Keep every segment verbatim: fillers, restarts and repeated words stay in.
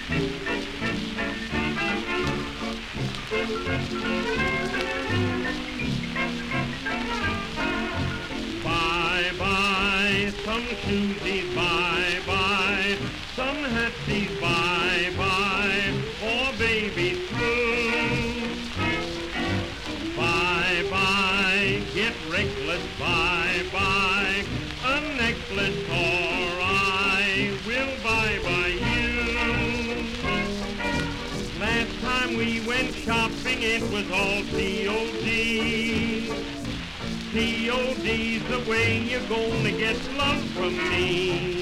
Bye-bye, some shoesies, bye-bye, some hatsies, bye-bye, oh baby's through. Bye-bye, get reckless, bye-bye, a necklace or I will bye-bye you. Last time we went shopping it was all C O D. C O D's the way you're gonna get love from me.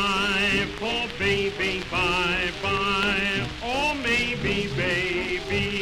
Bye-bye for baby, bye-bye, or maybe baby